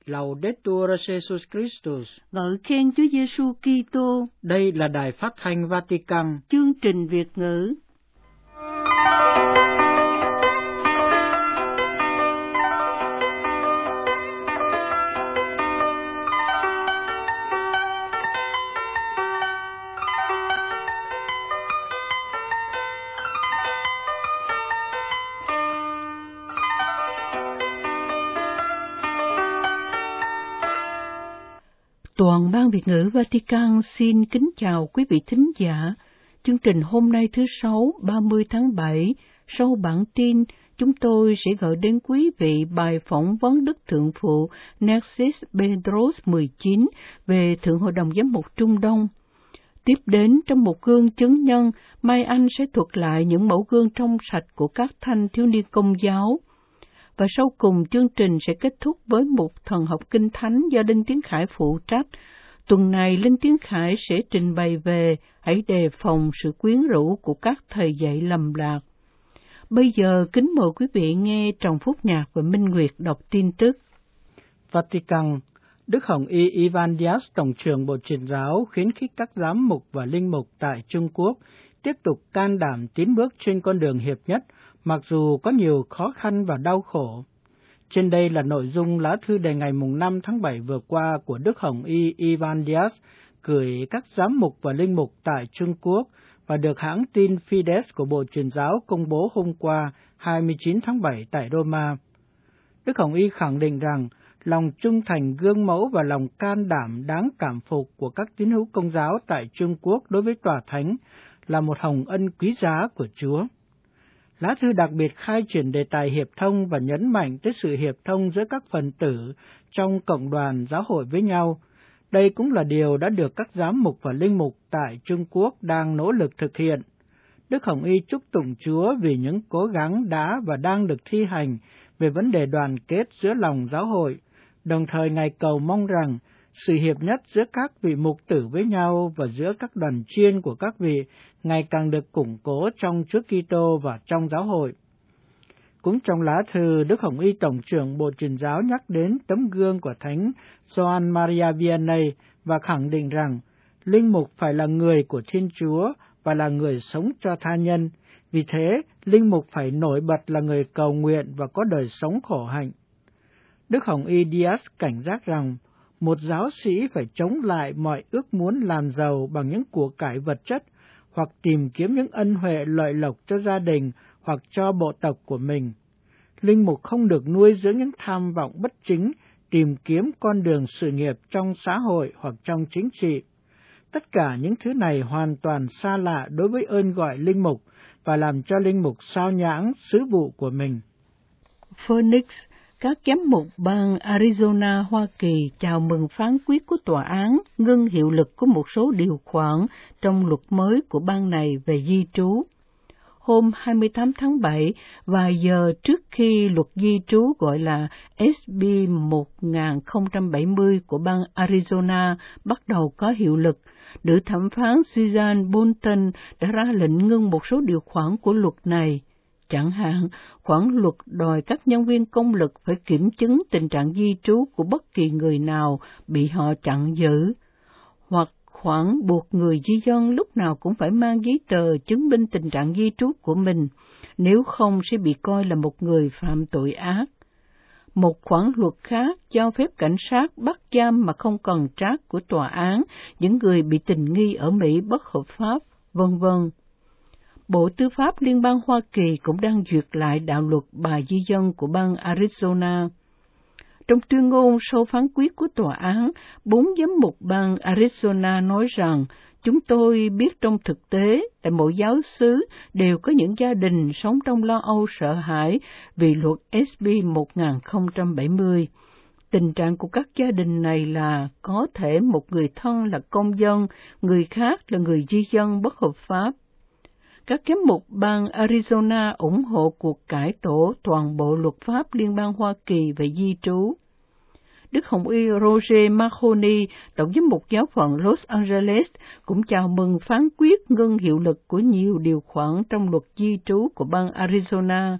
Laudetur Jesus Christus. Ngợi khen Chúa Giêsu Kitô. Đây là Đài Phát thanh Vatican. Chương trình Việt ngữ. Toàn ban Việt ngữ Vatican xin kính chào quý vị thính giả. Chương trình hôm nay thứ Sáu, 30 tháng 7, sau bản tin, chúng tôi sẽ gửi đến quý vị bài phỏng vấn Đức Thượng phụ Narcis Bedros 19 về Thượng Hội đồng Giám mục Trung Đông. Tiếp đến, trong một gương chứng nhân, Mai Anh sẽ thuật lại những mẫu gương trong sạch của các thanh thiếu niên Công giáo. Và sau cùng, chương trình sẽ kết thúc với một thần học kinh thánh do Linh Tiến Khải phụ trách. Tuần này, Linh Tiến Khải sẽ trình bày về hãy đề phòng sự quyến rũ của các thầy dạy lầm lạc. Bây giờ, kính mời quý vị nghe Trần Phúc Nhạc và Minh Nguyệt đọc tin tức. Vatican. Đức Hồng Y Ivan Diaz, Tổng trưởng Bộ Truyền giáo, khuyến khích các giám mục và linh mục tại Trung Quốc tiếp tục can đảm tiến bước trên con đường hiệp nhất, mặc dù có nhiều khó khăn và đau khổ. Trên đây là nội dung lá thư đề ngày 5 tháng 7 vừa qua của Đức Hồng Y Ivan Diaz gửi các giám mục và linh mục tại Trung Quốc và được hãng tin Fides của Bộ Truyền giáo công bố hôm qua 29 tháng 7 tại Roma. Đức Hồng Y khẳng định rằng lòng trung thành gương mẫu và lòng can đảm đáng cảm phục của các tín hữu Công giáo tại Trung Quốc đối với Tòa Thánh là một hồng ân quý giá của Chúa. Lá thư đặc biệt khai triển đề tài hiệp thông và nhấn mạnh tới sự hiệp thông giữa các phần tử trong cộng đoàn giáo hội với nhau. Đây cũng là điều đã được các giám mục và linh mục tại Trung Quốc đang nỗ lực thực hiện. Đức Hồng Y chúc tụng Chúa vì những cố gắng đã và đang được thi hành về vấn đề đoàn kết giữa lòng giáo hội, đồng thời Ngài cầu mong rằng sự hiệp nhất giữa các vị mục tử với nhau và giữa các đoàn chiên của các vị ngày càng được củng cố trong Chúa Kitô và trong giáo hội. Cũng trong lá thư, Đức Hồng Y Tổng trưởng Bộ Truyền giáo nhắc đến tấm gương của Thánh Gioan Maria Vianney và khẳng định rằng linh mục phải là người của Thiên Chúa và là người sống cho tha nhân. Vì thế, linh mục phải nổi bật là người cầu nguyện và có đời sống khổ hạnh. Đức Hồng Y Diaz cảnh giác rằng một giáo sĩ phải chống lại mọi ước muốn làm giàu bằng những của cải vật chất hoặc tìm kiếm những ân huệ lợi lộc cho gia đình hoặc cho bộ tộc của mình. Linh mục không được nuôi dưỡng những tham vọng bất chính, tìm kiếm con đường sự nghiệp trong xã hội hoặc trong chính trị. Tất cả những thứ này hoàn toàn xa lạ đối với ơn gọi linh mục và làm cho linh mục sao nhãng sứ vụ của mình. Phoenix, các giám mục bang Arizona, Hoa Kỳ chào mừng phán quyết của tòa án ngưng hiệu lực của một số điều khoản trong luật mới của bang này về di trú. Hôm 28 tháng 7, vài giờ trước khi luật di trú gọi là SB 1070 của bang Arizona bắt đầu có hiệu lực, nữ thẩm phán Susan Bolton đã ra lệnh ngưng một số điều khoản của luật này. Chẳng hạn, khoản luật đòi các nhân viên công lực phải kiểm chứng tình trạng di trú của bất kỳ người nào bị họ chặn giữ, hoặc khoản buộc người di dân lúc nào cũng phải mang giấy tờ chứng minh tình trạng di trú của mình, nếu không sẽ bị coi là một người phạm tội ác. Một khoản luật khác cho phép cảnh sát bắt giam mà không cần trác của tòa án những người bị tình nghi ở Mỹ bất hợp pháp, vân vân. Bộ Tư pháp Liên bang Hoa Kỳ cũng đang duyệt lại đạo luật bà di dân của bang Arizona. Trong tuyên ngôn sau phán quyết của tòa án, 4 giám mục bang Arizona nói rằng, chúng tôi biết trong thực tế, tại mỗi giáo xứ đều có những gia đình sống trong lo âu sợ hãi vì luật SB 1070. Tình trạng của các gia đình này là có thể một người thân là công dân, người khác là người di dân bất hợp pháp. Các giám mục bang Arizona ủng hộ cuộc cải tổ toàn bộ luật pháp Liên bang Hoa Kỳ về di trú. Đức Hồng Y Roger Mahoney, Tổng giám mục giáo phận Los Angeles, cũng chào mừng phán quyết ngưng hiệu lực của nhiều điều khoản trong luật di trú của bang Arizona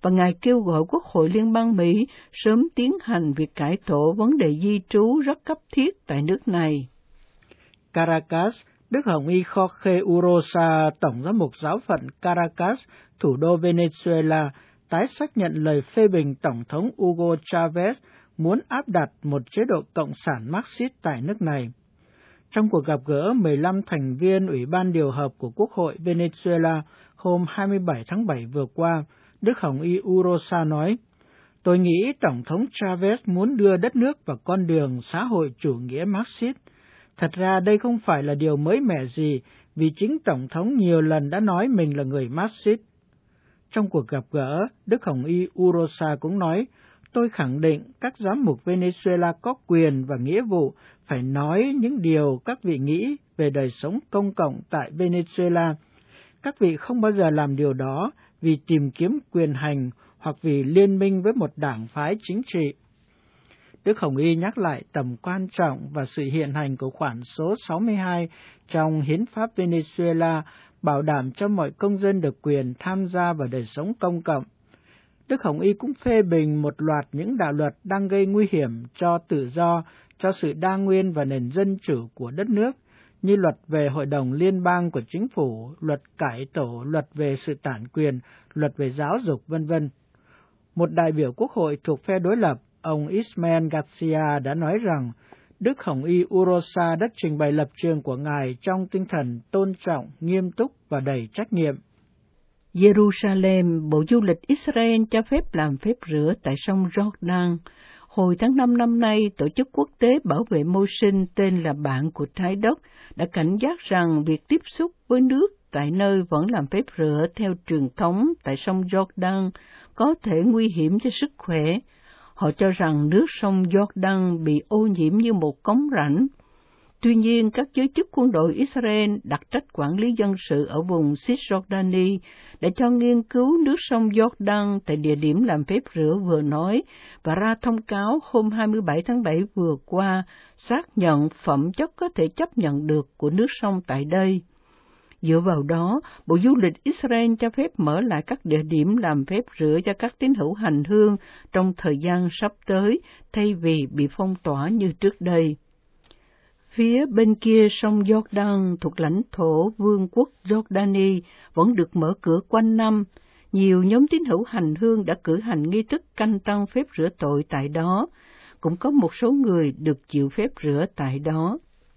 và Ngài kêu gọi Quốc hội Liên bang Mỹ sớm tiến hành việc cải tổ vấn đề di trú rất cấp thiết tại nước này. Caracas, Đức Hồng Y Jorge Urosa, Tổng giám mục giáo phận Caracas, thủ đô Venezuela, tái xác nhận lời phê bình Tổng thống Hugo Chavez muốn áp đặt một chế độ cộng sản Marxist tại nước này. Trong cuộc gặp gỡ 15 thành viên Ủy ban điều hợp của Quốc hội Venezuela hôm 27 tháng 7 vừa qua, Đức Hồng Y Urosa nói, tôi nghĩ Tổng thống Chavez muốn đưa đất nước vào con đường xã hội chủ nghĩa Marxist. Thật ra đây không phải là điều mới mẻ gì, vì chính Tổng thống nhiều lần đã nói mình là người Marxist. Trong cuộc gặp gỡ, Đức Hồng Y Urosa cũng nói, tôi khẳng định các giám mục Venezuela có quyền và nghĩa vụ phải nói những điều các vị nghĩ về đời sống công cộng tại Venezuela. Các vị không bao giờ làm điều đó vì tìm kiếm quyền hành hoặc vì liên minh với một đảng phái chính trị. Đức Hồng Y nhắc lại tầm quan trọng và sự hiện hành của khoản số 62 trong Hiến pháp Venezuela bảo đảm cho mọi công dân được quyền tham gia vào đời sống công cộng. Đức Hồng Y cũng phê bình một loạt những đạo luật đang gây nguy hiểm cho tự do, cho sự đa nguyên và nền dân chủ của đất nước, như luật về Hội đồng Liên bang của chính phủ, luật cải tổ, luật về sự tản quyền, luật về giáo dục, v.v. Một đại biểu Quốc hội thuộc phe đối lập, ông Ismael Garcia đã nói rằng Đức Hồng Y Urosa đã trình bày lập trường của Ngài trong tinh thần tôn trọng, nghiêm túc và đầy trách nhiệm. Jerusalem, Bộ Du lịch Israel cho phép làm phép rửa tại sông Jordan. Hồi tháng 5 năm nay, Tổ chức Quốc tế Bảo vệ Môi sinh tên là Bạn của Trái đất đã cảnh giác rằng việc tiếp xúc với nước tại nơi vẫn làm phép rửa theo truyền thống tại sông Jordan có thể nguy hiểm cho sức khỏe. Họ cho rằng nước sông Jordan bị ô nhiễm như một cống rãnh. Tuy nhiên, các giới chức quân đội Israel đặt trách quản lý dân sự ở vùng Cisjordani để cho nghiên cứu nước sông Jordan tại địa điểm làm phép rửa vừa nói và ra thông cáo hôm 27 tháng 7 vừa qua xác nhận phẩm chất có thể chấp nhận được của nước sông tại đây. Dựa vào đó, Bộ Du lịch Israel cho phép mở lại các địa điểm làm phép rửa cho các tín hữu hành hương trong thời gian sắp tới, thay vì bị phong tỏa như trước đây. Phía bên kia sông Jordan thuộc lãnh thổ Vương quốc Jordani vẫn được mở cửa quanh năm. Nhiều nhóm tín hữu hành hương đã cử hành nghi thức canh tăng phép rửa tội tại đó. Cũng có một số người được chịu phép rửa tại đó.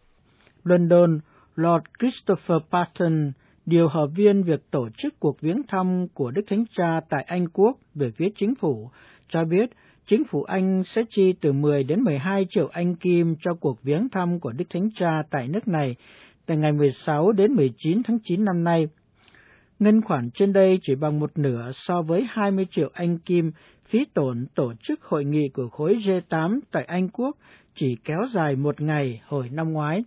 London, Lord Christopher Paton, điều hợp viên việc tổ chức cuộc viếng thăm của Đức Thánh Cha tại Anh Quốc về phía chính phủ, cho biết chính phủ Anh sẽ chi từ 10 đến 12 triệu Anh Kim cho cuộc viếng thăm của Đức Thánh Cha tại nước này từ ngày 16 đến 19 tháng 9 năm nay. Ngân khoản trên đây chỉ bằng một nửa so với 20 triệu Anh Kim phí tổn tổ chức hội nghị của khối G8 tại Anh Quốc chỉ kéo dài một ngày hồi năm ngoái.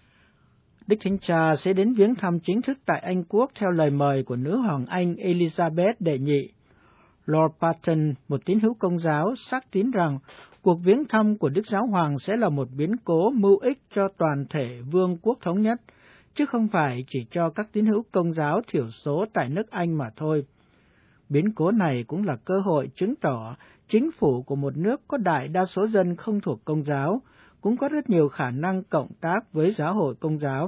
Đức Thánh Cha sẽ đến viếng thăm chính thức tại Anh Quốc theo lời mời của nữ hoàng Anh Elizabeth đệ nhị. Lord Paton, một tín hữu Công giáo, xác tín rằng cuộc viếng thăm của Đức Giáo Hoàng sẽ là một biến cố mưu ích cho toàn thể vương quốc thống nhất, chứ không phải chỉ cho các tín hữu Công giáo thiểu số tại nước Anh mà thôi. Biến cố này cũng là cơ hội chứng tỏ chính phủ của một nước có đại đa số dân không thuộc Công giáo, cũng có rất nhiều khả năng cộng tác với giáo hội Công giáo.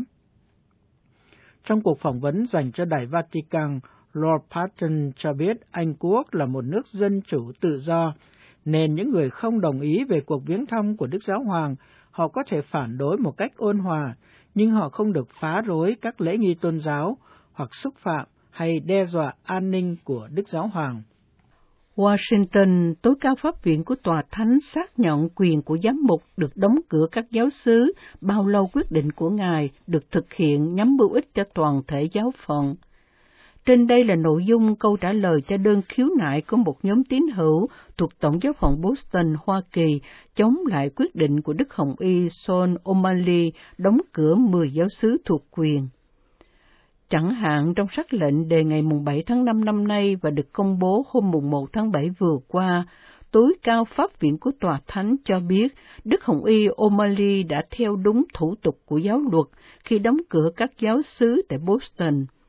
Trong cuộc phỏng vấn dành cho Đài Vatican, Lord Paton cho biết Anh Quốc là một nước dân chủ tự do, nên những người không đồng ý về cuộc viếng thăm của Đức Giáo Hoàng, họ có thể phản đối một cách ôn hòa, nhưng họ không được phá rối các lễ nghi tôn giáo hoặc xúc phạm hay đe dọa an ninh của Đức Giáo Hoàng. Washington, tối cao pháp viện của Tòa Thánh xác nhận quyền của giám mục được đóng cửa các giáo xứ, bao lâu quyết định của Ngài được thực hiện nhằm mưu ích cho toàn thể giáo phận. Trên đây là nội dung câu trả lời cho đơn khiếu nại của một nhóm tín hữu thuộc Tổng giáo phận Boston, Hoa Kỳ, chống lại quyết định của Đức Hồng Y Sean O'Malley đóng cửa 10 giáo xứ thuộc quyền. Chẳng hạn trong sắc lệnh đề ngày 7 tháng 5 năm nay và được công bố hôm 1 tháng 7 vừa qua, tối cao pháp viện của Tòa Thánh cho biết Đức Hồng Y O'Malley đã theo đúng thủ tục của giáo luật khi đóng cửa các giáo xứ tại Boston.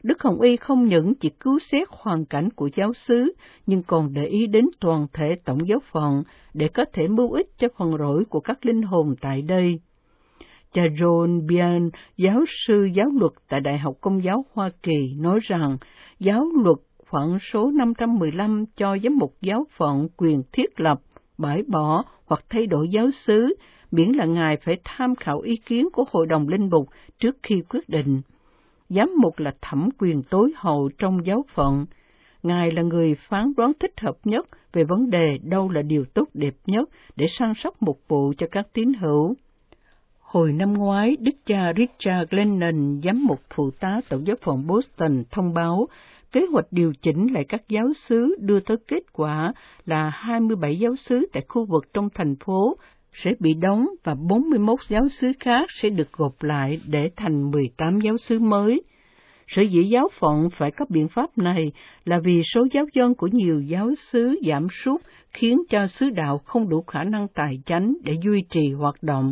Đức Hồng Y không những chỉ cứu xét hoàn cảnh của giáo xứ, nhưng còn để ý đến toàn thể tổng giáo phận để có thể mưu ích cho phần rỗi của các linh hồn tại đây. Cha John Bian, giáo sư giáo luật tại Đại học Công giáo Hoa Kỳ, nói rằng giáo luật khoản số 515 cho giám mục giáo phận quyền thiết lập, bãi bỏ hoặc thay đổi giáo xứ, miễn là Ngài phải tham khảo ý kiến của Hội đồng Linh mục trước khi quyết định. Giám mục là thẩm quyền tối hậu trong giáo phận. Ngài là người phán đoán thích hợp nhất về vấn đề đâu là điều tốt đẹp nhất để săn sóc mục vụ cho các tín hữu. Hồi năm ngoái, Đức cha Richard Glennon, giám mục phụ tá tổng giáo phận Boston, thông báo kế hoạch điều chỉnh lại các giáo xứ đưa tới kết quả là 27 giáo xứ tại khu vực trong thành phố sẽ bị đóng và 41 giáo xứ khác sẽ được gộp lại để thành 18 giáo xứ mới. Sở dĩ giáo phận phải có biện pháp này là vì số giáo dân của nhiều giáo xứ giảm sút khiến cho xứ đạo không đủ khả năng tài chánh để duy trì hoạt động.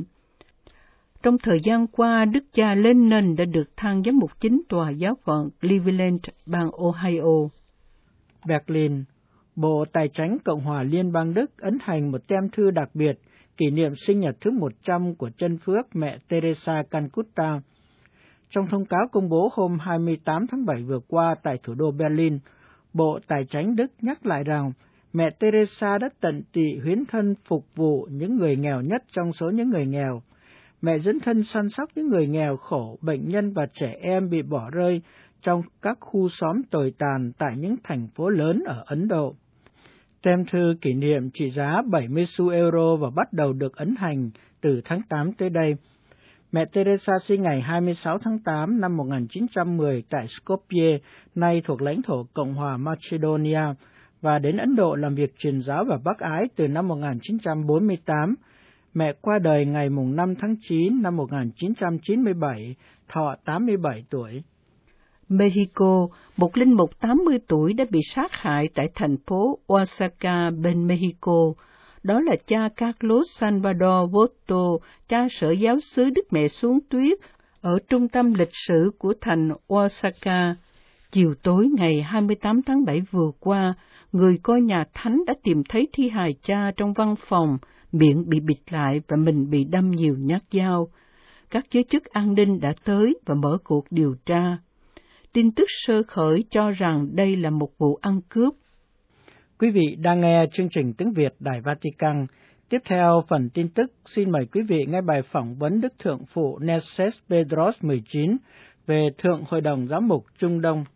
Trong thời gian qua, Đức cha Lennon đã được thăng giám mục chính tòa giáo phận Cleveland, bang Ohio. Berlin, Bộ Tài chánh Cộng hòa Liên bang Đức ấn hành một tem thư đặc biệt kỷ niệm sinh nhật thứ 100 của chân phước mẹ Teresa Calcutta. Trong thông cáo công bố hôm 28 tháng 7 vừa qua tại thủ đô Berlin, Bộ Tài chánh Đức nhắc lại rằng mẹ Teresa đã tận tụy hiến thân phục vụ những người nghèo nhất trong số những người nghèo. Mẹ dẫn thân săn sóc những người nghèo khổ, bệnh nhân và trẻ em bị bỏ rơi trong các khu xóm tồi tàn tại những thành phố lớn ở Ấn Độ. Tem thư kỷ niệm trị giá 70 xu euro và bắt đầu được ấn hành từ tháng 8 tới đây. Mẹ Teresa sinh ngày 26 tháng 8 năm 1910 tại Skopje, nay thuộc lãnh thổ Cộng hòa Macedonia, và đến Ấn Độ làm việc truyền giáo và bác ái từ năm 1948. Mẹ qua đời ngày 5 tháng 9 năm 1997, thọ 87 tuổi. Mexico, một linh mục 80 tuổi đã bị sát hại tại thành phố Oaxaca, bên Mexico. Đó là cha Carlos Salvador Voto, cha sở giáo xứ Đức Mẹ xuống tuyết, ở trung tâm lịch sử của thành Oaxaca. Chiều tối ngày 28 tháng 7 vừa qua, người coi nhà thánh đã tìm thấy thi hài cha trong văn phòng, miệng bị bịt lại và mình bị đâm nhiều nhát dao. Các giới chức an ninh đã tới và mở cuộc điều tra. Tin tức sơ khởi cho rằng đây là một vụ ăn cướp. Quý vị đang nghe chương trình tiếng Việt Đài Vatican. Tiếp theo phần tin tức, xin mời quý vị nghe bài phỏng vấn Đức Thượng phụ Neses Pedros 19 về Thượng Hội đồng Giám mục Trung Đông.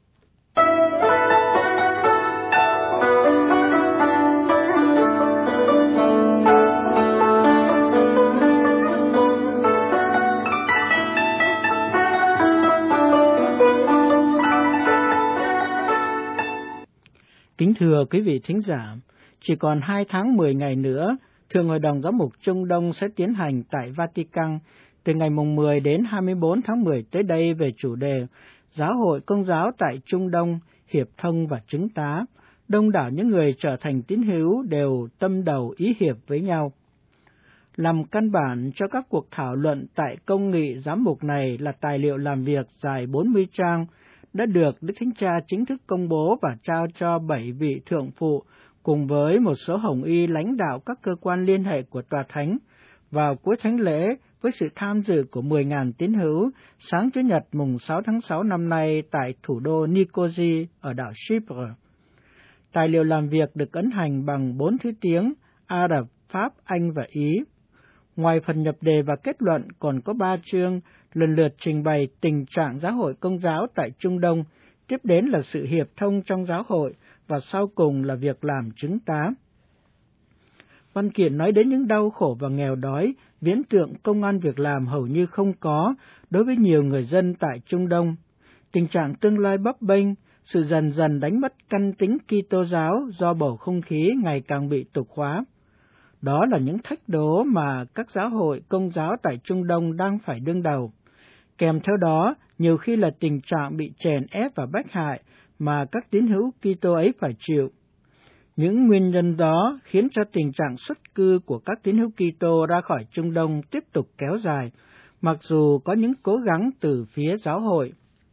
Kính thưa quý vị thính giả, chỉ còn 2 tháng 10 ngày nữa, Thượng Hội đồng Giám mục Trung Đông sẽ tiến hành tại Vatican từ ngày 10 đến 24 tháng 10 tới đây về chủ đề Giáo hội Công giáo tại Trung Đông, hiệp thông và chứng tá. Đông đảo những người trở thành tín hữu đều tâm đầu ý hiệp với nhau. Làm căn bản cho các cuộc thảo luận tại công nghị giám mục này là tài liệu làm việc dài 40 trang, đã được Đức Thánh Cha chính thức công bố và trao cho 7 vị thượng phụ cùng với một số hồng y lãnh đạo các cơ quan liên hệ của Tòa Thánh vào cuối thánh lễ với sự tham dự của 10.000 tín hữu sáng Chủ nhật mùng 6 tháng 6 năm nay tại thủ đô Nicosie ở đảo Chypre. Tài liệu làm việc được ấn hành bằng 4 thứ tiếng Ả Rập, Pháp, Anh và Ý. Ngoài phần nhập đề và kết luận còn có 3 chương lần lượt trình bày tình trạng giáo hội Công giáo tại Trung Đông, tiếp đến là sự hiệp thông trong giáo hội và sau cùng là việc làm chứng tá. Văn kiện nói đến những đau khổ và nghèo đói, viễn tượng công ăn việc làm hầu như không có đối với nhiều người dân tại Trung Đông, tình trạng tương lai bấp bênh, sự dần dần đánh mất căn tính Kitô giáo do bầu không khí ngày càng bị tục hóa. Đó là những thách đố mà các giáo hội Công giáo tại Trung Đông đang phải đương đầu. Kèm theo đó, nhiều khi là tình trạng bị chèn ép và bách hại mà các tín hữu Kitô ấy phải chịu. Những nguyên nhân đó khiến cho tình trạng xuất cư của các tín hữu Kitô ra khỏi Trung Đông tiếp tục kéo dài, mặc dù có những cố gắng từ phía giáo hội.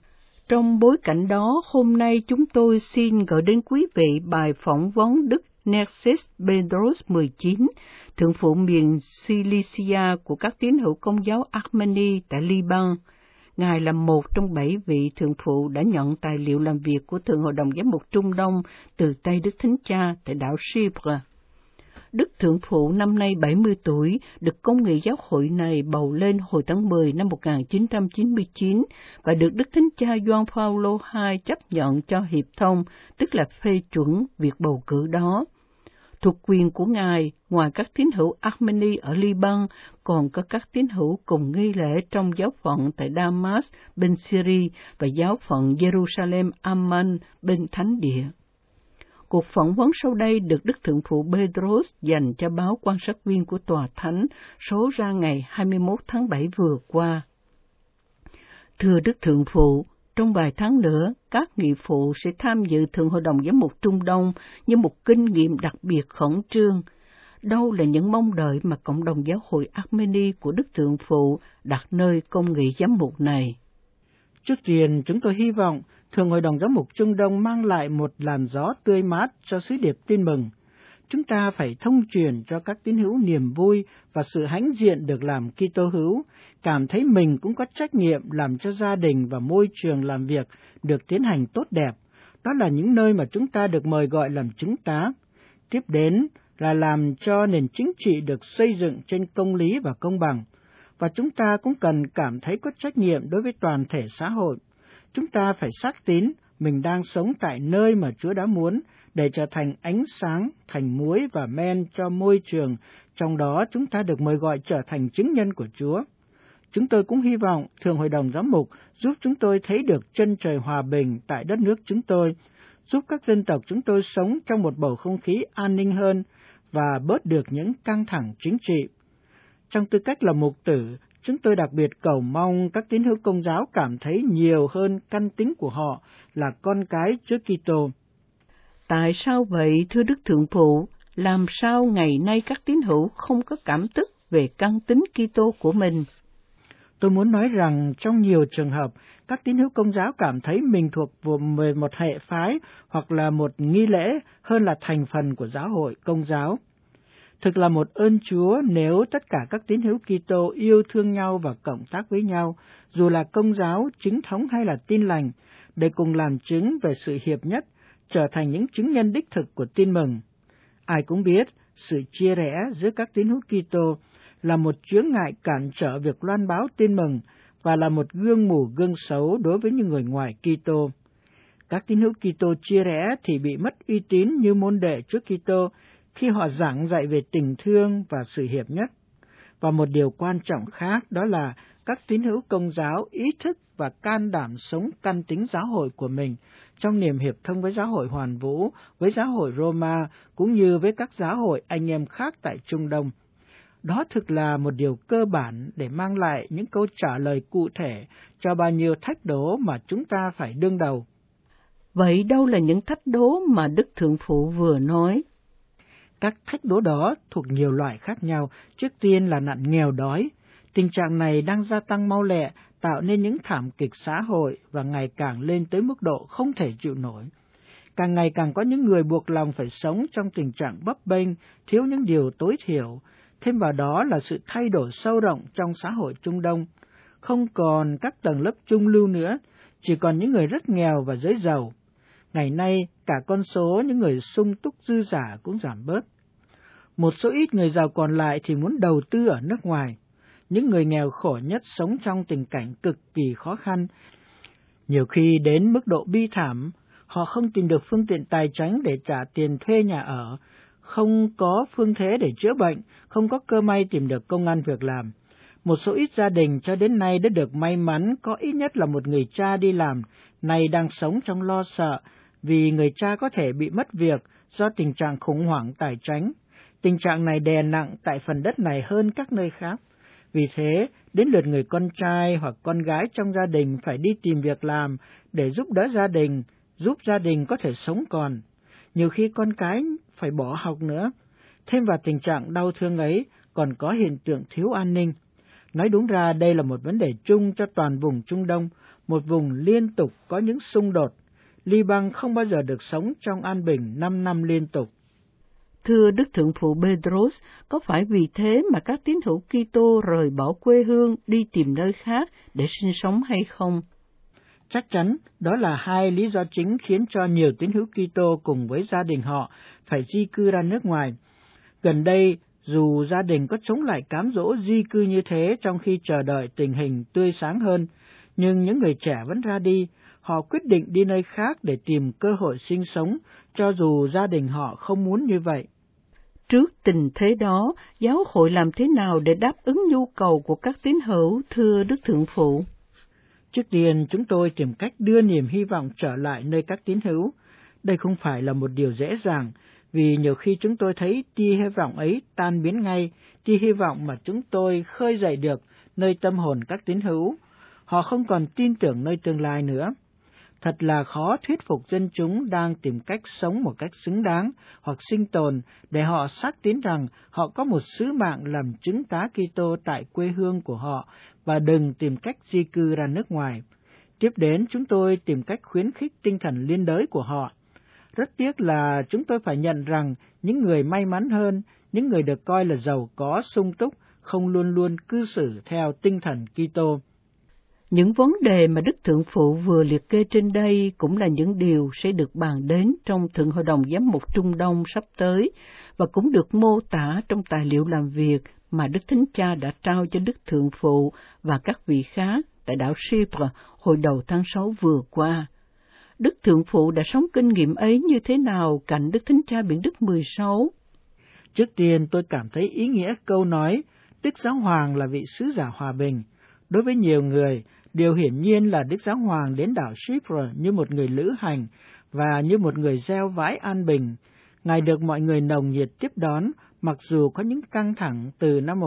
Trong bối cảnh đó, hôm nay chúng tôi xin gửi đến quý vị bài phỏng vấn Đức Narcis Bedros 19, thượng phụ miền Cilicia của các tín hữu Công giáo Armeni tại Liban. Ngài là một trong 7 vị thượng phụ đã nhận tài liệu làm việc của Thượng Hội đồng Giám mục Trung Đông từ tay Đức Thánh Cha tại đảo Chypre. Đức Thượng Phụ năm nay 70 tuổi, được Công nghị giáo hội này bầu lên hồi tháng 10 năm 1999 và được Đức Thánh Cha Gioan Phaolô II chấp nhận cho hiệp thông, tức là phê chuẩn việc bầu cử đó. Thuộc quyền của Ngài, ngoài các tín hữu Armeni ở Liban, còn có các tín hữu cùng nghi lễ trong giáo phận tại Damas bên Syria và giáo phận Jerusalem Amman bên Thánh Địa. Cuộc phỏng vấn sau đây được Đức Thượng phụ Bedros dành cho báo Quan sát viên của Tòa Thánh, số ra ngày 21 tháng 7 vừa qua. Thưa Đức Thượng phụ, trong vài tháng nữa, các nghị phụ sẽ tham dự Thượng Hội đồng Giám mục Trung Đông như một kinh nghiệm đặc biệt khẩn trương. Đâu là những mong đợi mà cộng đồng giáo hội Armeni của Đức Thượng phụ đặt nơi công nghị giám mục này? Trước tiên, chúng tôi hy vọng Thượng Hội đồng Giám mục Trung Đông mang lại một làn gió tươi mát cho sứ điệp tin mừng. Chúng ta phải thông truyền cho các tín hữu niềm vui và sự hãnh diện được làm Kitô hữu, cảm thấy mình cũng có trách nhiệm làm cho gia đình và môi trường làm việc được tiến hành tốt đẹp. Đó là những nơi mà chúng ta được mời gọi làm chứng tá. Tiếp đến là làm cho nền chính trị được xây dựng trên công lý và công bằng. Và chúng ta cũng cần cảm thấy có trách nhiệm đối với toàn thể xã hội. Chúng ta phải xác tín mình đang sống tại nơi mà Chúa đã muốn để trở thành ánh sáng, thành muối và men cho môi trường, trong đó chúng ta được mời gọi trở thành chứng nhân của Chúa. Chúng tôi cũng hy vọng Thượng Hội đồng Giám mục giúp chúng tôi thấy được chân trời hòa bình tại đất nước chúng tôi, giúp các dân tộc chúng tôi sống trong một bầu không khí an ninh hơn và bớt được những căng thẳng chính trị. Trong tư cách là mục tử, chúng tôi đặc biệt cầu mong các tín hữu Công giáo cảm thấy nhiều hơn căn tính của họ là con cái Chúa Kitô. Tại sao vậy, thưa Đức Thượng phụ? Làm sao ngày nay các tín hữu không có cảm thức về căn tính Kitô của mình? Tôi muốn nói rằng trong nhiều trường hợp, các tín hữu Công giáo cảm thấy mình thuộc về một hệ phái hoặc là một nghi lễ hơn là thành phần của giáo hội Công giáo. Thực là một ơn Chúa nếu tất cả các tín hữu Kitô yêu thương nhau và cộng tác với nhau, dù là Công giáo, chính thống hay là Tin lành, để cùng làm chứng về sự hiệp nhất, trở thành những chứng nhân đích thực của tin mừng. Ai cũng biết, sự chia rẽ giữa các tín hữu Kitô là một chướng ngại cản trở việc loan báo tin mừng và là một gương mù gương xấu đối với những người ngoài Kitô. Các tín hữu Kitô chia rẽ thì bị mất uy tín như môn đệ Chúa Kitô khi họ giảng dạy về tình thương và sự hiệp nhất. Và một điều quan trọng khác đó là các tín hữu Công giáo ý thức và can đảm sống căn tính giáo hội của mình trong niềm hiệp thông với giáo hội Hoàn Vũ, với giáo hội Roma, cũng như với các giáo hội anh em khác tại Trung Đông. Đó thực là một điều cơ bản để mang lại những câu trả lời cụ thể cho bao nhiêu thách đố mà chúng ta phải đương đầu. Vậy đâu là những thách đố mà Đức Thượng phụ vừa nói? Các thách đố đó thuộc nhiều loại khác nhau. Trước tiên là nạn nghèo đói. Tình trạng này đang gia tăng mau lẹ, tạo nên những thảm kịch xã hội và ngày càng lên tới mức độ không thể chịu nổi. Càng ngày càng có những người buộc lòng phải sống trong tình trạng bấp bênh, thiếu những điều tối thiểu. Thêm vào đó là sự thay đổi sâu rộng trong xã hội Trung Đông. Không còn các tầng lớp trung lưu nữa, chỉ còn những người rất nghèo và giới giàu. Ngày nay, cả con số những người sung túc dư giả cũng giảm bớt. Một số ít người giàu còn lại thì muốn đầu tư ở nước ngoài. Những người nghèo khổ nhất sống trong tình cảnh cực kỳ khó khăn. Nhiều khi đến mức độ bi thảm, họ không tìm được phương tiện tài chính để trả tiền thuê nhà ở, không có phương thế để chữa bệnh, không có cơ may tìm được công ăn việc làm. Một số ít gia đình cho đến nay đã được may mắn có ít nhất là một người cha đi làm, nay đang sống trong lo sợ vì người cha có thể bị mất việc do tình trạng khủng hoảng tài chính. Tình trạng này đè nặng tại phần đất này hơn các nơi khác. Vì thế, đến lượt người con trai hoặc con gái trong gia đình phải đi tìm việc làm để giúp đỡ gia đình, giúp gia đình có thể sống còn. Nhiều khi con cái phải bỏ học nữa. Thêm vào tình trạng đau thương ấy, còn có hiện tượng thiếu an ninh. Nói đúng ra đây là một vấn đề chung cho toàn vùng Trung Đông, một vùng liên tục có những xung đột. Liban không bao giờ được sống trong an bình 5 năm liên tục. Thưa Đức Thượng phụ Bedros, có phải vì thế mà các tín hữu Kitô rời bỏ quê hương đi tìm nơi khác để sinh sống hay không? Chắc chắn, đó là hai lý do chính khiến cho nhiều tín hữu Kitô cùng với gia đình họ phải di cư ra nước ngoài. Gần đây, dù gia đình có chống lại cám dỗ di cư như thế trong khi chờ đợi tình hình tươi sáng hơn, nhưng những người trẻ vẫn ra đi, họ quyết định đi nơi khác để tìm cơ hội sinh sống, cho dù gia đình họ không muốn như vậy. Trước tình thế đó, giáo hội làm thế nào để đáp ứng nhu cầu của các tín hữu, thưa Đức Thượng phụ? Trước tiên, chúng tôi tìm cách đưa niềm hy vọng trở lại nơi các tín hữu. Đây không phải là một điều dễ dàng, vì nhiều khi chúng tôi thấy tia hy vọng ấy tan biến ngay, tia hy vọng mà chúng tôi khơi dậy được nơi tâm hồn các tín hữu. Họ không còn tin tưởng nơi tương lai nữa. Thật là khó thuyết phục dân chúng đang tìm cách sống một cách xứng đáng hoặc sinh tồn để họ xác tín rằng họ có một sứ mạng làm chứng tá Kitô tại quê hương của họ và đừng tìm cách di cư ra nước ngoài. Tiếp đến, chúng tôi tìm cách khuyến khích tinh thần liên đới của họ. Rất tiếc là chúng tôi phải nhận rằng những người may mắn hơn, những người được coi là giàu có sung túc, không luôn luôn cư xử theo tinh thần Kitô. Những vấn đề mà Đức Thượng phụ vừa liệt kê trên đây cũng là những điều sẽ được bàn đến trong Thượng Hội đồng Giám mục Trung Đông sắp tới và cũng được mô tả trong tài liệu làm việc mà Đức Thánh Cha đã trao cho Đức Thượng phụ và các vị khác tại đảo Chypre hồi đầu tháng 6 vừa qua. Đức Thượng phụ đã sống kinh nghiệm ấy như thế nào cạnh Đức Thánh Cha Biển Đức 16? Trước tiên tôi cảm thấy ý nghĩa câu nói Đức Giáo Hoàng là vị sứ giả hòa bình. Đối với nhiều người, điều hiển nhiên là Đức Giáo Hoàng đến đảo Chypre như một người lữ hành và như một người gieo vãi an bình. Ngài được mọi người nồng nhiệt tiếp đón, mặc dù có những căng thẳng từ năm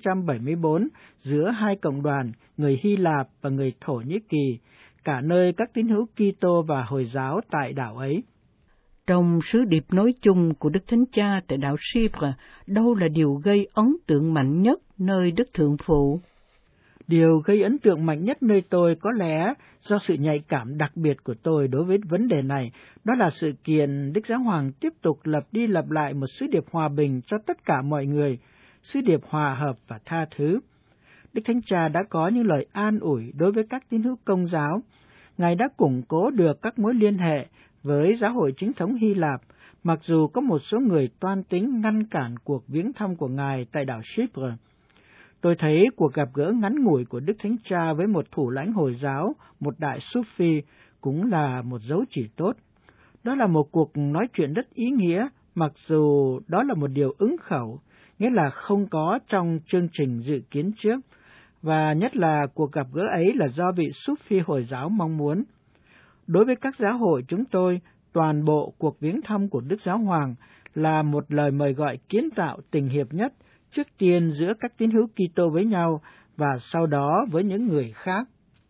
1974 giữa hai cộng đoàn, người Hy Lạp và người Thổ Nhĩ Kỳ, cả nơi các tín hữu Kitô và Hồi giáo tại đảo ấy. Trong sứ điệp nói chung của Đức Thánh Cha tại đảo Chypre, đâu là điều gây ấn tượng mạnh nhất nơi Đức Thượng phụ? Điều gây ấn tượng mạnh nhất nơi tôi có lẽ do sự nhạy cảm đặc biệt của tôi đối với vấn đề này, đó là sự kiện Đức Giáo Hoàng tiếp tục lặp đi lặp lại một sứ điệp hòa bình cho tất cả mọi người, sứ điệp hòa hợp và tha thứ. Đức Thánh Cha đã có những lời an ủi đối với các tín hữu Công giáo. Ngài đã củng cố được các mối liên hệ với giáo hội chính thống Hy Lạp, mặc dù có một số người toan tính ngăn cản cuộc viếng thăm của Ngài tại đảo Chypre. Tôi thấy cuộc gặp gỡ ngắn ngủi của Đức Thánh Cha với một thủ lãnh Hồi giáo, một đại Sufi, cũng là một dấu chỉ tốt. Đó là một cuộc nói chuyện rất ý nghĩa, mặc dù đó là một điều ứng khẩu, nghĩa là không có trong chương trình dự kiến trước, và nhất là cuộc gặp gỡ ấy là do vị Sufi Hồi giáo mong muốn. Đối với các giáo hội chúng tôi, toàn bộ cuộc viếng thăm của Đức Giáo Hoàng là một lời mời gọi kiến tạo tình hiệp nhất, trước tiên giữa các tín hữu Kitô với nhau và sau đó với những người khác.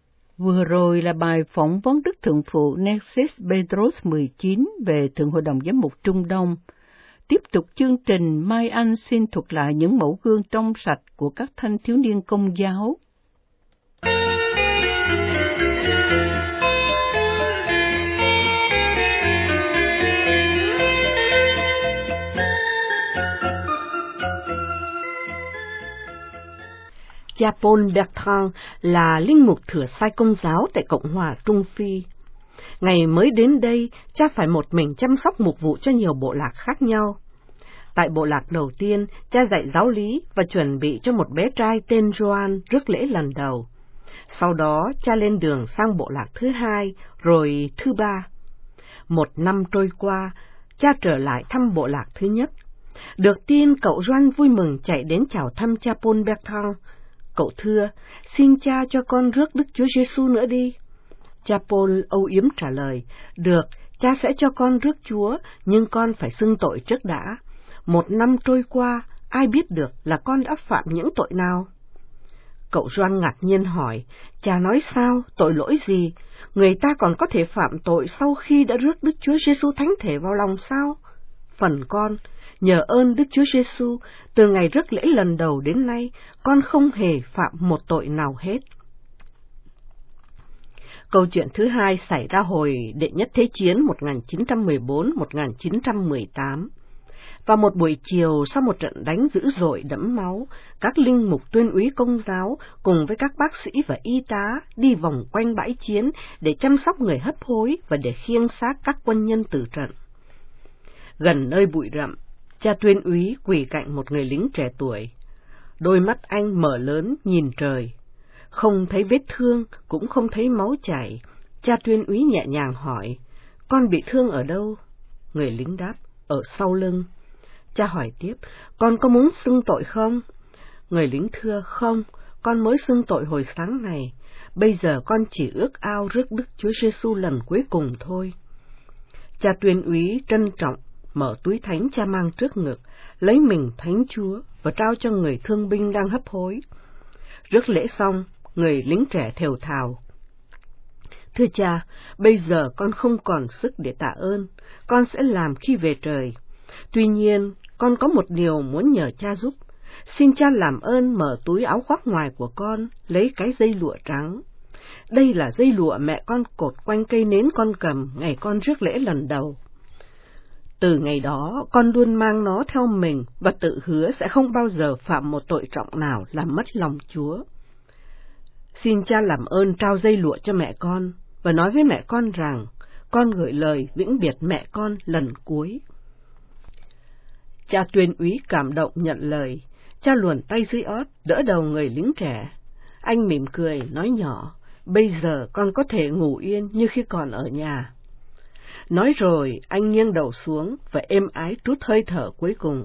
Vừa rồi là bài phỏng vấn Đức Thượng phụ Narcis Bedros 19 về Thượng Hội đồng Giám mục Trung Đông. Tiếp tục chương trình, Mai Anh xin thuật lại những mẫu gương trong sạch của các thanh thiếu niên Công giáo. Cha Paul Bertrand là linh mục thừa sai Công giáo tại Cộng hòa Trung Phi. Ngày mới đến đây, cha phải một mình chăm sóc mục vụ cho nhiều bộ lạc khác nhau. Tại bộ lạc đầu tiên, cha dạy giáo lý và chuẩn bị cho một bé trai tên Gioan rước lễ lần đầu. Sau đó, cha lên đường sang bộ lạc thứ hai, rồi thứ ba. Một năm trôi qua, cha trở lại thăm bộ lạc thứ nhất. Được tin, cậu Gioan vui mừng chạy đến chào thăm cha Paul Bertrand. Cậu thưa, xin cha cho con rước Đức Chúa Giêsu nữa đi. Cha Paul âu yếm trả lời, được, cha sẽ cho con rước Chúa, nhưng con phải xưng tội trước đã. Một năm trôi qua, ai biết được là con đã phạm những tội nào? Cậu Gioan ngạc nhiên hỏi, cha nói sao, tội lỗi gì? Người ta còn có thể phạm tội sau khi đã rước Đức Chúa Giêsu Thánh Thể vào lòng sao? Phần con, Nhờ ơn Đức Chúa Giêsu, từ ngày rước lễ lần đầu đến nay, con không hề phạm một tội nào hết. Câu chuyện thứ hai xảy ra hồi Đệ Nhất Thế Chiến 1914-1918. Vào một buổi chiều sau một trận đánh dữ dội đẫm máu, các linh mục tuyên úy Công giáo cùng với các bác sĩ và y tá đi vòng quanh bãi chiến để chăm sóc người hấp hối và để khiêng xác các quân nhân tử trận. Gần nơi bụi rậm, cha tuyên úy quỳ cạnh một người lính trẻ tuổi. Đôi mắt anh mở lớn nhìn trời. Không thấy vết thương, cũng không thấy máu chảy. Cha tuyên úy nhẹ nhàng hỏi, con bị thương ở đâu? Người lính đáp, ở sau lưng. Cha hỏi tiếp, con có muốn xưng tội không? Người lính thưa, không, con mới xưng tội hồi sáng này. Bây giờ con chỉ ước ao rước Đức Chúa Giêsu lần cuối cùng thôi. Cha tuyên úy trân trọng mở túi thánh cha mang trước ngực, lấy mình thánh Chúa và trao cho người thương binh đang hấp hối. Rước lễ xong, người lính trẻ thều thào, thưa cha, bây giờ con không còn sức để tạ ơn, con sẽ làm khi về trời. Tuy nhiên, con có một điều muốn nhờ cha giúp. Xin cha làm ơn mở túi áo khoác ngoài của con, lấy cái dây lụa trắng. Đây là dây lụa mẹ con cột quanh cây nến con cầm ngày con rước lễ lần đầu. Từ ngày đó, con luôn mang nó theo mình và tự hứa sẽ không bao giờ phạm một tội trọng nào làm mất lòng Chúa. Xin cha làm ơn trao dây lụa cho mẹ con và nói với mẹ con rằng con gửi lời vĩnh biệt mẹ con lần cuối. Cha tuyên úy cảm động nhận lời. Cha luồn tay dưới ót, đỡ đầu người lính trẻ. Anh mỉm cười, nói nhỏ, bây giờ con có thể ngủ yên như khi còn ở nhà. Nói rồi, anh nghiêng đầu xuống và êm ái trút hơi thở cuối cùng.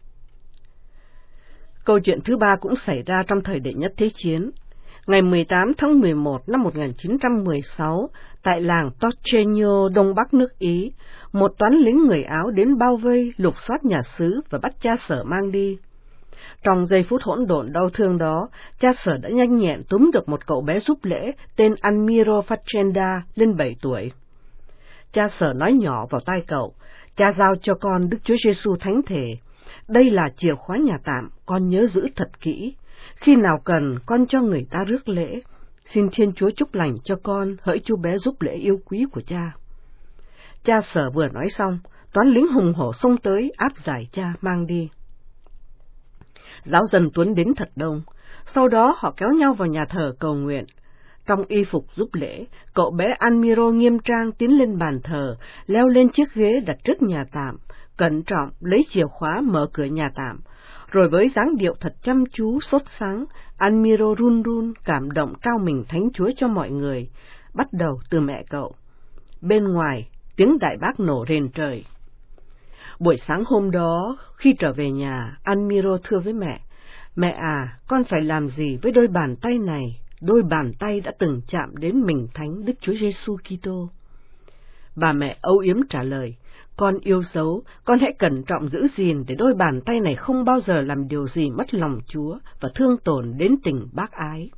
Câu chuyện thứ ba cũng xảy ra trong thời Đệ Nhất Thế Chiến. Ngày 18 tháng 11 năm 1916, tại làng Torcheño, đông bắc nước Ý, một toán lính người Áo đến bao vây, lục soát nhà xứ và bắt cha Sở mang đi. Trong giây phút hỗn độn đau thương đó, cha Sở đã nhanh nhẹn túm được một cậu bé giúp lễ tên Almiro Facenda, lên 7 tuổi. Cha Sở nói nhỏ vào tai cậu, cha giao cho con Đức Chúa Giêsu thánh thể. Đây là chìa khóa nhà tạm, con nhớ giữ thật kỹ. Khi nào cần, con cho người ta rước lễ. Xin Thiên Chúa chúc lành cho con, hỡi chú bé giúp lễ yêu quý của cha. Cha Sở vừa nói xong, toán lính hùng hổ xông tới, áp giải cha mang đi. Giáo dân tuấn đến thật đông, sau đó họ kéo nhau vào nhà thờ cầu nguyện. Trong y phục giúp lễ, cậu bé Almiro nghiêm trang tiến lên bàn thờ, leo lên chiếc ghế đặt trước nhà tạm, cẩn trọng lấy chìa khóa mở cửa nhà tạm. Rồi với dáng điệu thật chăm chú, sốt sắng, Almiro run run, cảm động trao mình thánh Chúa cho mọi người, bắt đầu từ mẹ cậu. Bên ngoài, tiếng đại bác nổ rền trời. Buổi sáng hôm đó, khi trở về nhà, Almiro thưa với mẹ, mẹ à, con phải làm gì với đôi bàn tay này? Đôi bàn tay đã từng chạm đến mình thánh Đức Chúa Giêsu Kitô. Bà mẹ âu yếm trả lời, con yêu dấu, con hãy cẩn trọng giữ gìn để đôi bàn tay này không bao giờ làm điều gì mất lòng Chúa và thương tổn đến tình bác ái.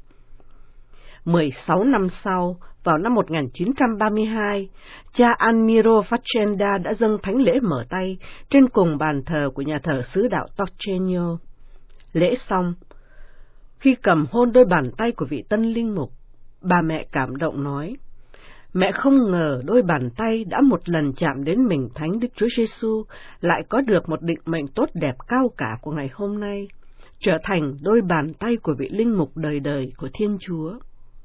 16 năm sau, vào năm 1932, cha Almiro Facenda đã dâng thánh lễ mở tay trên cùng bàn thờ của nhà thờ xứ đạo Torcheño. Lễ xong, khi cầm hôn đôi bàn tay của vị tân linh mục, bà mẹ cảm động nói, mẹ không ngờ đôi bàn tay đã một lần chạm đến mình thánh Đức Chúa Giêsu lại có được một định mệnh tốt đẹp cao cả của ngày hôm nay, trở thành đôi bàn tay của vị linh mục đời đời của Thiên Chúa.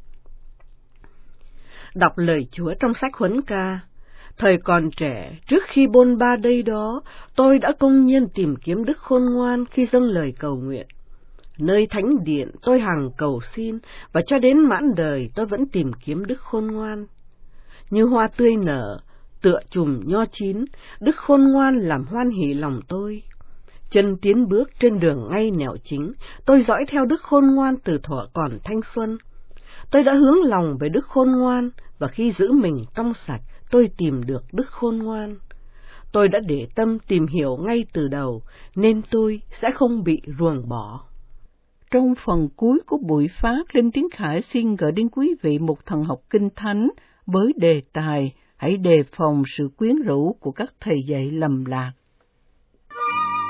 Đọc lời Chúa trong sách Huấn Ca, thời còn trẻ, trước khi bôn ba đây đó, tôi đã công nhiên tìm kiếm đức khôn ngoan khi dâng lời cầu nguyện. Nơi thánh điện tôi hằng cầu xin, và cho đến mãn đời tôi vẫn tìm kiếm đức khôn ngoan. Như hoa tươi nở, tựa chùm nho chín, đức khôn ngoan làm hoan hỉ lòng tôi. Chân tiến bước trên đường ngay nẻo chính, tôi dõi theo đức khôn ngoan từ thuở còn thanh xuân. Tôi đã hướng lòng về đức khôn ngoan, và khi giữ mình trong sạch, tôi tìm được đức khôn ngoan. Tôi đã để tâm tìm hiểu ngay từ đầu, nên tôi sẽ không bị ruồng bỏ. Trong phần cuối của buổi phát, Linh Tiến Khải xin gửi đến quý vị một thần học kinh thánh với đề tài hãy đề phòng sự quyến rũ của các thầy dạy lầm lạc.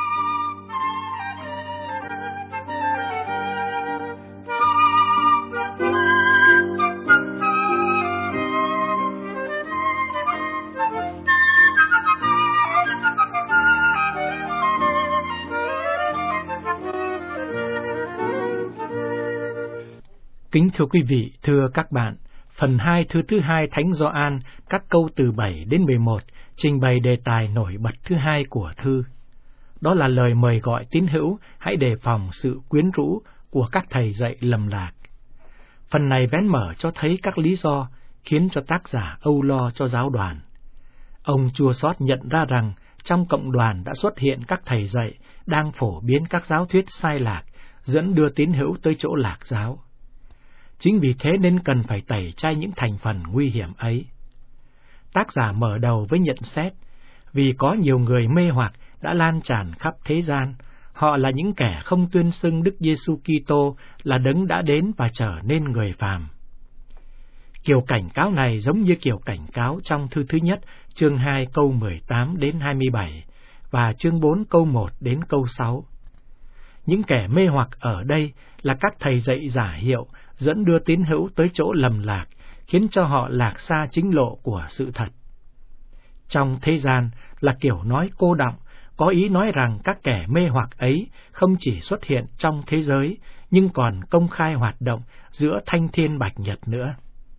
Kính thưa quý vị, thưa các bạn, phần 2 thư thứ 2 Thánh Gioan, các câu từ 7 đến 11, trình bày đề tài nổi bật thứ 2 của thư. Đó là lời mời gọi tín hữu hãy đề phòng sự quyến rũ của các thầy dạy lầm lạc. Phần này vén mở cho thấy các lý do khiến cho tác giả âu lo cho giáo đoàn. Ông chua xót nhận ra rằng trong cộng đoàn đã xuất hiện các thầy dạy đang phổ biến các giáo thuyết sai lạc, dẫn đưa tín hữu tới chỗ lạc giáo. Chính vì thế nên cần phải tẩy chay những thành phần nguy hiểm ấy. Tác giả mở đầu với nhận xét, vì có nhiều người mê hoặc đã lan tràn khắp thế gian, họ là những kẻ không tuyên xưng Đức Giêsu Kitô là đấng đã đến và trở nên người phàm. Kiểu cảnh cáo này giống như kiểu cảnh cáo trong thư thứ nhất, chương 2 câu 18 đến 27 và chương 4 câu 1 đến câu 6. Những kẻ mê hoặc ở đây là các thầy dạy giả hiệu dẫn đưa tín hữu tới chỗ lầm lạc, khiến cho họ lạc xa chính lộ của sự thật. Trong thế gian là kiểu nói cô đọng, có ý nói rằng các kẻ mê hoặc ấy không chỉ xuất hiện trong thế giới, nhưng còn công khai hoạt động giữa thanh thiên bạch nhật nữa.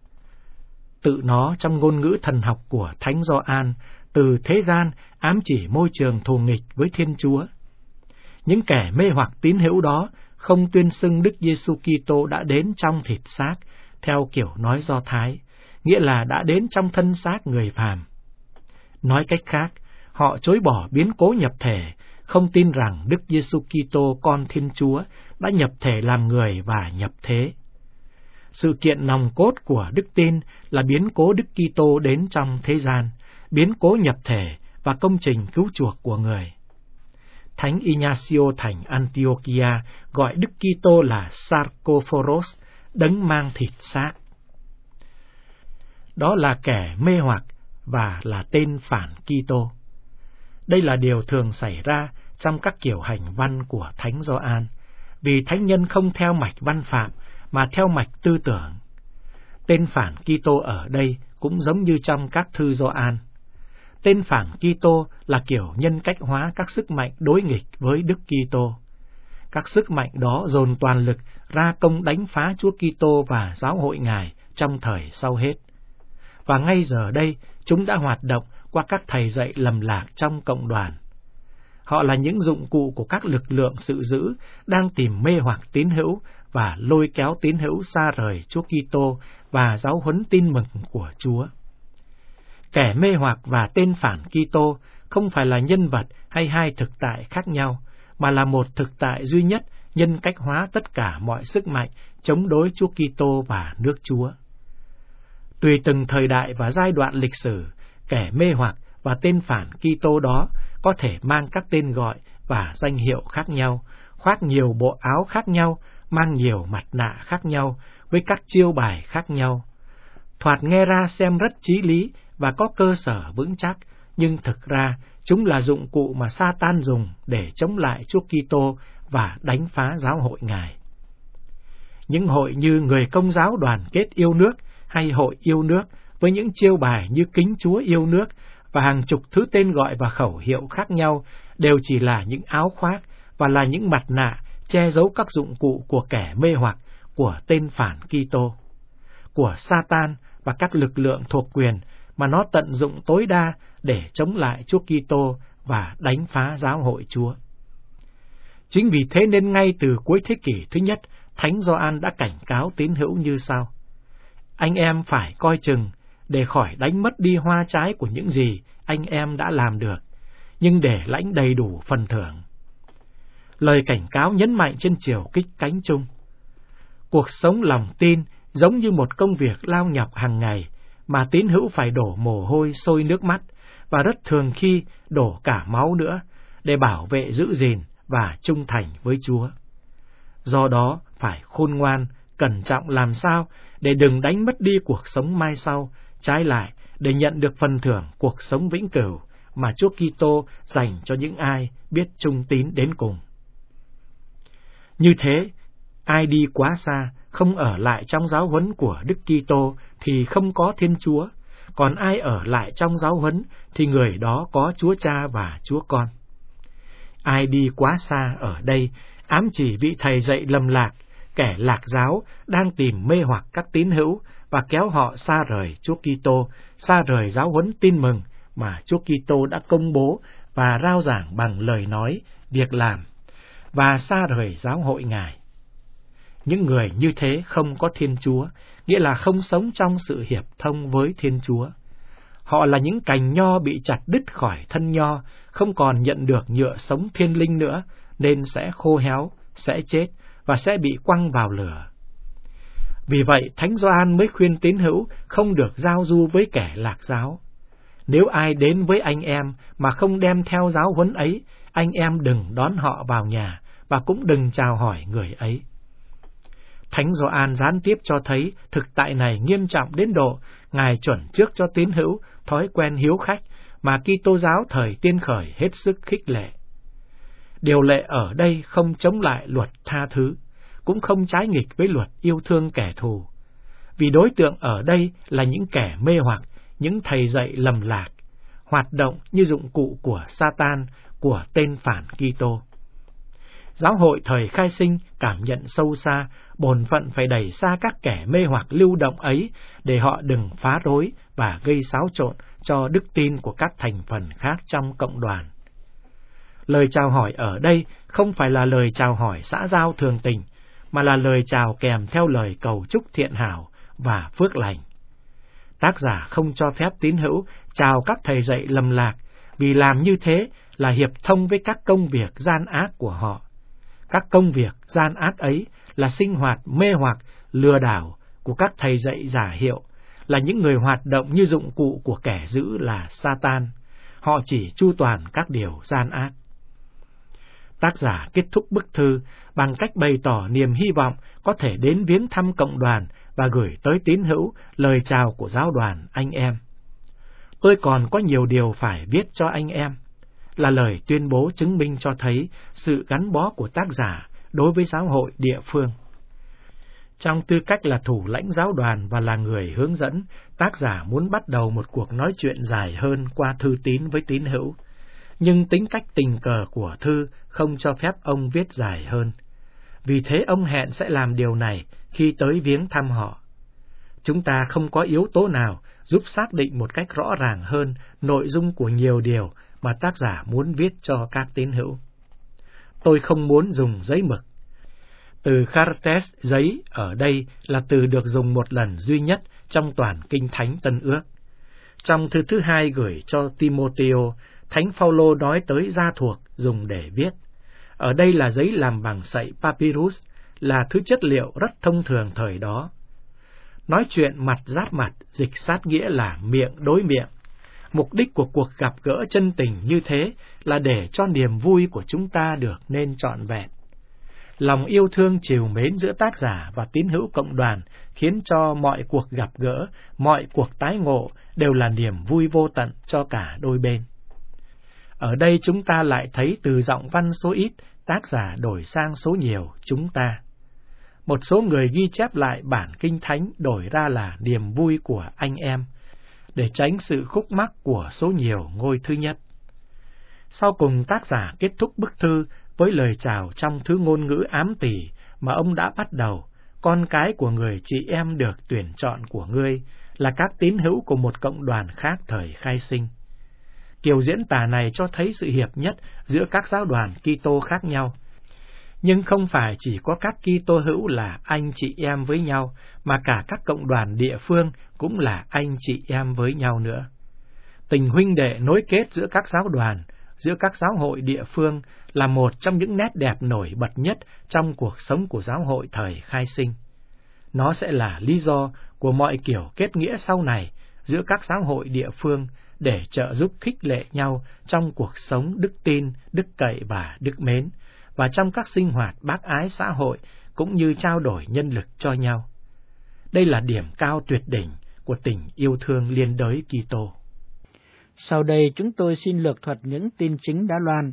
Tự nó trong ngôn ngữ thần học của Thánh Gioan, từ thế gian ám chỉ môi trường thù nghịch với Thiên Chúa. Những kẻ mê hoặc tín hữu đó không tuyên xưng Đức Giêsu Kitô đã đến trong thịt xác, theo kiểu nói Do Thái, nghĩa là đã đến trong thân xác người phàm. Nói cách khác, họ chối bỏ biến cố nhập thể, không tin rằng Đức Giêsu Kitô con Thiên Chúa đã nhập thể làm người và nhập thế. Sự kiện nòng cốt của đức tin là biến cố Đức Kitô đến trong thế gian, biến cố nhập thể và công trình cứu chuộc của người. Thánh Ignacio thành Antiochia gọi Đức Kitô là Sarkophoros, đấng mang thịt xác. Đó là kẻ mê hoặc và là tên phản Kitô. Đây là điều thường xảy ra trong các kiểu hành văn của Thánh Gioan, vì thánh nhân không theo mạch văn phạm mà theo mạch tư tưởng. Tên phản Kitô ở đây cũng giống như trong các thư Gioan. Tên phản Kitô là kiểu nhân cách hóa các sức mạnh đối nghịch với Đức Kitô. Các sức mạnh đó dồn toàn lực ra công đánh phá Chúa Kitô và giáo hội Ngài trong thời sau hết. Và ngay giờ đây, chúng đã hoạt động qua các thầy dạy lầm lạc trong cộng đoàn. Họ là những dụng cụ của các lực lượng sự dữ đang tìm mê hoặc tín hữu và lôi kéo tín hữu xa rời Chúa Kitô và giáo huấn tin mừng của Chúa. Kẻ mê hoặc và tên phản Kitô không phải là nhân vật hay hai thực tại khác nhau, mà là một thực tại duy nhất nhân cách hóa tất cả mọi sức mạnh chống đối Chúa Kitô và nước Chúa. Tùy từng thời đại và giai đoạn lịch sử, kẻ mê hoặc và tên phản Kitô đó có thể mang các tên gọi và danh hiệu khác nhau, khoác nhiều bộ áo khác nhau, mang nhiều mặt nạ khác nhau, với các chiêu bài khác nhau. Thoạt nghe ra xem rất chí lý và có cơ sở vững chắc, nhưng thực ra chúng là dụng cụ mà Sa-tan dùng để chống lại Chúa Kitô và đánh phá giáo hội Ngài. Những hội như Người Công giáo đoàn kết yêu nước hay Hội yêu nước với những chiêu bài như Kính Chúa yêu nước và hàng chục thứ tên gọi và khẩu hiệu khác nhau đều chỉ là những áo khoác và là những mặt nạ che giấu các dụng cụ của kẻ mê hoặc, của tên phản Kitô, của Sa-tan và các lực lượng thuộc quyền mà nó tận dụng tối đa để chống lại Chúa Kitô và đánh phá giáo hội Chúa. Chính vì thế nên ngay từ cuối thế kỷ thứ nhất, Thánh Gioan đã cảnh cáo tín hữu như sau: anh em phải coi chừng để khỏi đánh mất đi hoa trái của những gì anh em đã làm được, nhưng để lãnh đầy đủ phần thưởng. Lời cảnh cáo nhấn mạnh trên chiều kích cánh chung. Cuộc sống lòng tin giống như một công việc lao nhọc hàng ngày mà tín hữu phải đổ mồ hôi sôi nước mắt và rất thường khi đổ cả máu nữa để bảo vệ giữ gìn và trung thành với Chúa. Do đó phải khôn ngoan, cẩn trọng làm sao để đừng đánh mất đi cuộc sống mai sau, trái lại để nhận được phần thưởng cuộc sống vĩnh cửu mà Chúa Kitô dành cho những ai biết trung tín đến cùng. Như thế, ai đi quá xa, không ở lại trong giáo huấn của Đức Kitô thì không có Thiên Chúa, còn ai ở lại trong giáo huấn thì người đó có Chúa Cha và Chúa Con. Ai đi quá xa ở đây ám chỉ vị thầy dạy lầm lạc, kẻ lạc giáo đang tìm mê hoặc các tín hữu và kéo họ xa rời Chúa Kitô, xa rời giáo huấn tin mừng mà Chúa Kitô đã công bố và rao giảng bằng lời nói, việc làm, và xa rời giáo hội Ngài. Những người như thế không có Thiên Chúa, nghĩa là không sống trong sự hiệp thông với Thiên Chúa. Họ là những cành nho bị chặt đứt khỏi thân nho, không còn nhận được nhựa sống thiên linh nữa, nên sẽ khô héo, sẽ chết và sẽ bị quăng vào lửa. Vì vậy, Thánh Gioan mới khuyên tín hữu không được giao du với kẻ lạc giáo. Nếu ai đến với anh em mà không đem theo giáo huấn ấy, anh em đừng đón họ vào nhà và cũng đừng chào hỏi người ấy. Thánh Gioan gián tiếp cho thấy thực tại này nghiêm trọng đến độ Ngài chuẩn trước cho tín hữu thói quen hiếu khách mà Kitô giáo thời tiên khởi hết sức khích lệ. Điều lệ ở đây không chống lại luật tha thứ, cũng không trái nghịch với luật yêu thương kẻ thù, vì đối tượng ở đây là những kẻ mê hoặc, những thầy dạy lầm lạc, hoạt động như dụng cụ của Satan, của tên phản Kitô. Giáo hội thời khai sinh cảm nhận sâu xa bổn phận phải đẩy xa các kẻ mê hoặc lưu động ấy để họ đừng phá rối và gây xáo trộn cho đức tin của các thành phần khác trong cộng đoàn. Lời chào hỏi ở đây không phải là lời chào hỏi xã giao thường tình, mà là lời chào kèm theo lời cầu chúc thiện hảo và phước lành. Tác giả không cho phép tín hữu chào các thầy dạy lầm lạc, vì làm như thế là hiệp thông với các công việc gian ác của họ. Các công việc gian ác ấy là sinh hoạt mê hoặc, lừa đảo của các thầy dạy giả hiệu, là những người hoạt động như dụng cụ của kẻ dữ là Satan. Họ chỉ chu toàn các điều gian ác. Tác giả kết thúc bức thư bằng cách bày tỏ niềm hy vọng có thể đến viếng thăm cộng đoàn và gửi tới tín hữu lời chào của giáo đoàn anh em. Tôi còn có nhiều điều phải viết cho anh em, là lời tuyên bố chứng minh cho thấy sự gắn bó của tác giả đối với giáo hội địa phương. Trong tư cách là thủ lãnh giáo đoàn và là người hướng dẫn, tác giả muốn bắt đầu một cuộc nói chuyện dài hơn qua thư tín với tín hữu. Nhưng tính cách tình cờ của thư không cho phép ông viết dài hơn. Vì thế ông hẹn sẽ làm điều này khi tới viếng thăm họ. Chúng ta không có yếu tố nào giúp xác định một cách rõ ràng hơn nội dung của nhiều điều mà tác giả muốn viết cho các tín hữu. Tôi không muốn dùng giấy mực. Từ Chartes, giấy, ở đây là từ được dùng một lần duy nhất trong toàn Kinh Thánh Tân Ước. Trong thư thứ 2 gửi cho Timôtheo, Thánh Phaolô nói tới da thuộc dùng để viết. Ở đây là giấy làm bằng sậy papyrus, là thứ chất liệu rất thông thường thời đó. Nói chuyện mặt giáp mặt, dịch sát nghĩa là miệng đối miệng. Mục đích của cuộc gặp gỡ chân tình như thế là để cho niềm vui của chúng ta được nên trọn vẹn. Lòng yêu thương trìu mến giữa tác giả và tín hữu cộng đoàn khiến cho mọi cuộc gặp gỡ, mọi cuộc tái ngộ đều là niềm vui vô tận cho cả đôi bên. Ở đây chúng ta lại thấy từ giọng văn số ít, tác giả đổi sang số nhiều chúng ta. Một số người ghi chép lại bản Kinh Thánh đổi ra là niềm vui của anh em, để tránh sự khúc mắc của số nhiều ngôi thứ nhất. Sau cùng tác giả kết thúc bức thư với lời chào trong thứ ngôn ngữ ám tỉ mà ông đã bắt đầu: con cái của người chị em được tuyển chọn của ngươi là các tín hữu của một cộng đoàn khác thời khai sinh. Kiểu diễn tả này cho thấy sự hiệp nhất giữa các giáo đoàn Kitô khác nhau. Nhưng không phải chỉ có các Kitô hữu là anh chị em với nhau, mà cả các cộng đoàn địa phương cũng là anh chị em với nhau nữa. Tình huynh đệ nối kết giữa các giáo đoàn, giữa các giáo hội địa phương là một trong những nét đẹp nổi bật nhất trong cuộc sống của giáo hội thời khai sinh. Nó sẽ là lý do của mọi kiểu kết nghĩa sau này giữa các giáo hội địa phương để trợ giúp khích lệ nhau trong cuộc sống đức tin, đức cậy và đức mến, và trong các sinh hoạt bác ái xã hội cũng như trao đổi nhân lực cho nhau. Đây là điểm cao tuyệt đỉnh của tình yêu thương liên đới Kitô. Sau đây chúng tôi xin lược thuật những tin chính đã loan.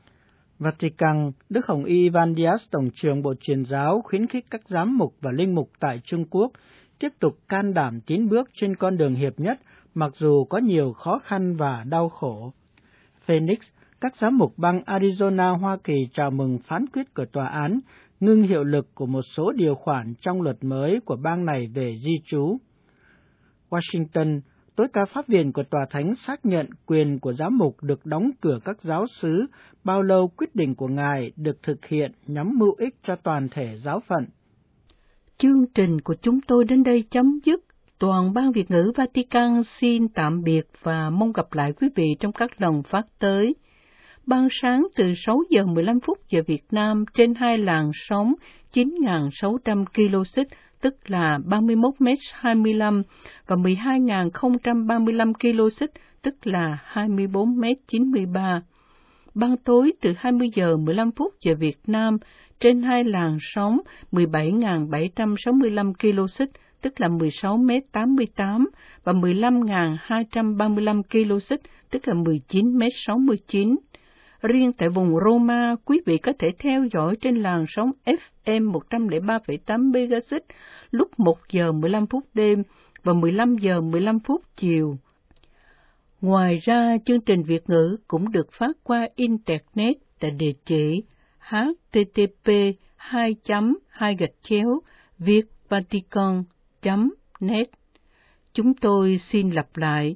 Vatican, Đức Hồng Y Ivan Diaz, Tổng trưởng Bộ Truyền giáo, khuyến khích các giám mục và linh mục tại Trung Quốc tiếp tục can đảm tiến bước trên con đường hiệp nhất, mặc dù có nhiều khó khăn và đau khổ. Phoenix, các giám mục bang Arizona, Hoa Kỳ chào mừng phán quyết của tòa án ngưng hiệu lực của một số điều khoản trong luật mới của bang này về di trú. Washington, tối cao pháp viện của Tòa Thánh xác nhận quyền của giám mục được đóng cửa các giáo xứ, bao lâu quyết định của Ngài được thực hiện nhằm mưu ích cho toàn thể giáo phận. Chương trình của chúng tôi đến đây chấm dứt. Toàn ban Việt ngữ Vatican xin tạm biệt và mong gặp lại quý vị trong các lần phát tới. Ban sáng từ 6 giờ 15 phút giờ Việt Nam trên 2 làn sóng 9.600 kHz, tức là 31m25 và 12.035 kHz, tức là 24m93. Ban tối từ 20 giờ 15 phút giờ Việt Nam trên 2 làn sóng 17.765 kHz, tức là 16m88 và 15.235 kHz, tức là 19m69. Riêng tại vùng Roma, quý vị có thể theo dõi trên làn sóng FM 103,8 MHz lúc 1 giờ 15 phút đêm và 15 giờ 15 phút chiều. Ngoài ra, chương trình Việt ngữ cũng được phát qua Internet tại địa chỉ http://việtvatican.net. Chúng tôi xin lặp lại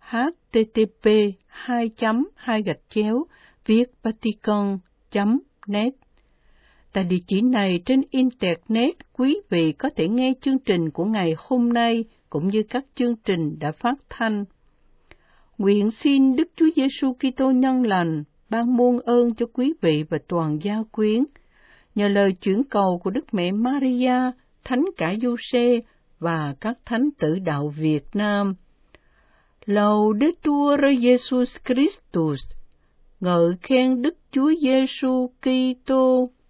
http://việtvatican.net. Tại địa chỉ này trên Internet, quý vị có thể nghe chương trình của ngày hôm nay cũng như các chương trình đã phát thanh. Nguyện xin Đức Chúa Giêsu Kitô nhân lành ban muôn ơn cho quý vị và toàn gia quyến. Nhờ lời chuyển cầu của Đức Mẹ Maria, Thánh Cả Giuse và các thánh tử đạo Việt Nam. Laudetur Jesus Christus. Ngợi khen Đức Chúa Giêsu Kitô.